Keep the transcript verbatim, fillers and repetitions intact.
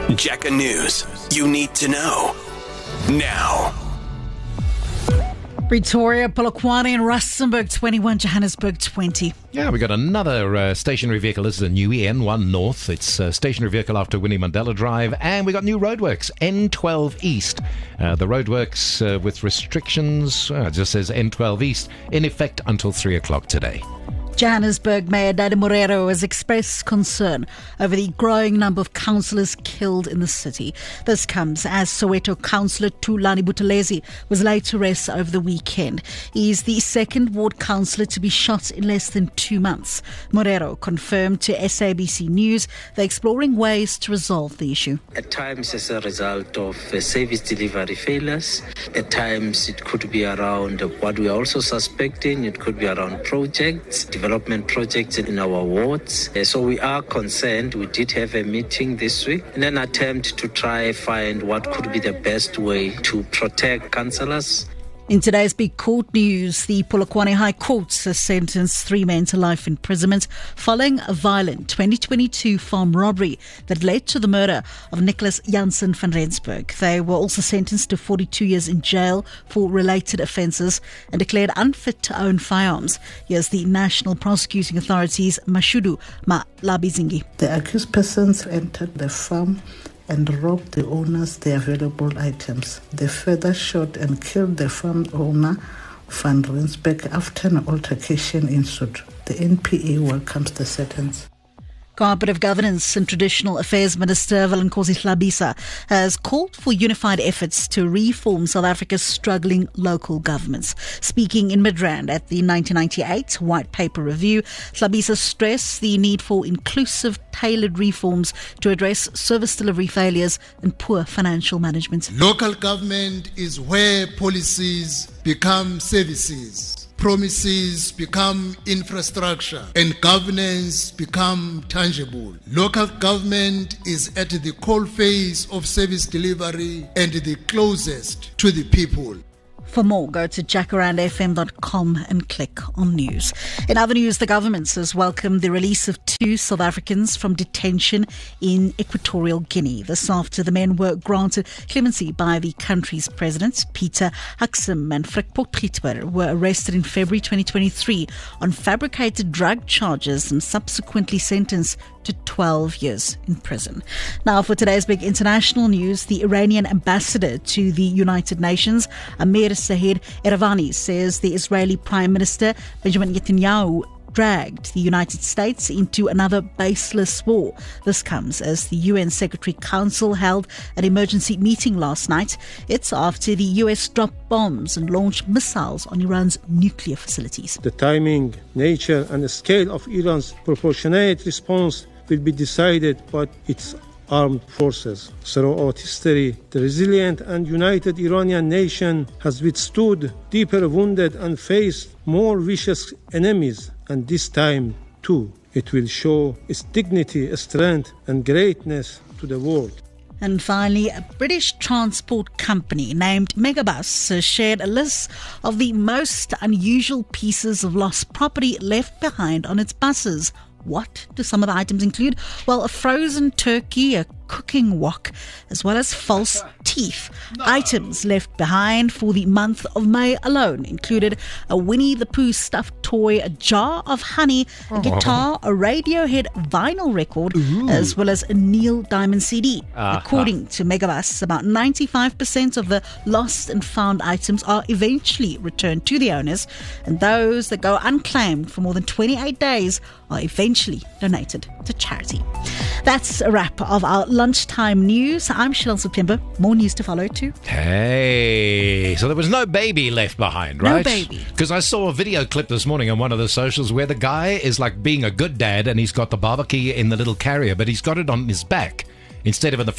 Jacker News. You need to know now. Pretoria, Polokwane and Rustenburg twenty-one, Johannesburg twenty. Yeah, we got another uh, stationary vehicle. This is a new E N one North. It's a stationary vehicle after Winnie Mandela Drive. And we got new roadworks, N twelve East. Uh, the roadworks uh, with restrictions, uh, it just says N twelve East, in effect until three o'clock today. Johannesburg Mayor Dade Morero has expressed concern over the growing number of councillors killed in the city. This comes as Soweto councillor Thulani Buthelezi was laid to rest over the weekend. He is the second ward councillor to be shot in less than two months. Morero confirmed to S A B C News they're exploring ways to resolve the issue. At times as a result of uh, service delivery failures, at times it could be around what we are also suspecting, it could be around projects, development projects in our wards. Uh, so we are concerned. We did have a meeting this week in an attempt to try find what could be the best way to protect councillors. In today's big court news, the Polokwane High Court has sentenced three men to life imprisonment following a violent twenty twenty-two farm robbery that led to the murder of Nicholas Janssen van Rensburg. They were also sentenced to forty-two years in jail for related offences and declared unfit to own firearms. Here's the National Prosecuting Authority's Mashudu Malabizingi. The accused persons entered the farm and robbed the owners their valuable items. They further shot and killed the farm owner, Van Rensburg, after an altercation ensued. The N P A welcomes the sentence. Cooperative Governance and Traditional Affairs Minister Valenkosi Hlabisa has called for unified efforts to reform South Africa's struggling local governments. Speaking in Midrand at the nineteen ninety-eight White Paper Review, Hlabisa stressed the need for inclusive, tailored reforms to address service delivery failures and poor financial management. Local government is where policies become services, promises become infrastructure, and governance become tangible. Local government is at the coalface of service delivery and the closest to the people. For more, go to jacaranda f m dot com and click on news. In other news, the government has welcomed the release of two South Africans from detention in Equatorial Guinea. This after the men were granted clemency by the country's president. Peter Haksum and Frik Potgieter were arrested in February twenty twenty-three on fabricated drug charges and subsequently sentenced to twelve years in prison. Now for today's big international news, the Iranian ambassador to the United Nations, Amir Sahid Eravani, says the Israeli Prime Minister Benjamin Netanyahu dragged the United States into another baseless war. This comes as the U N Secretary Council held an emergency meeting last night. It's after the U S dropped bombs and launched missiles on Iran's nuclear facilities. The timing, nature and the scale of Iran's proportionate response will be decided by its armed forces. Throughout history, the resilient and united Iranian nation has withstood deeper wounded and faced more vicious enemies, and this time too it will show its dignity, strength and greatness to the world. And finally, a British transport company named Megabus has shared a list of the most unusual pieces of lost property left behind on its buses. What do some of the items include? Well, a frozen turkey, a cooking wok, as well as false teeth. No. Items left behind for the month of May alone included a Winnie the Pooh stuffed toy, a jar of honey, a oh. guitar, a Radiohead vinyl record, Ooh. as well as a Neil Diamond C D. Uh, According uh. to Megabus, about ninety-five percent of the lost and found items are eventually returned to the owners, and those that go unclaimed for more than twenty-eight days are eventually donated to charity. That's a wrap of our lunchtime news. I'm Chanel September. More news to follow too. Hey, so there was no baby left behind, right? No baby. Because I saw a video clip this morning on one of the socials where the guy is like being a good dad and he's got the barbecue in the little carrier, but he's got it on his back instead of in the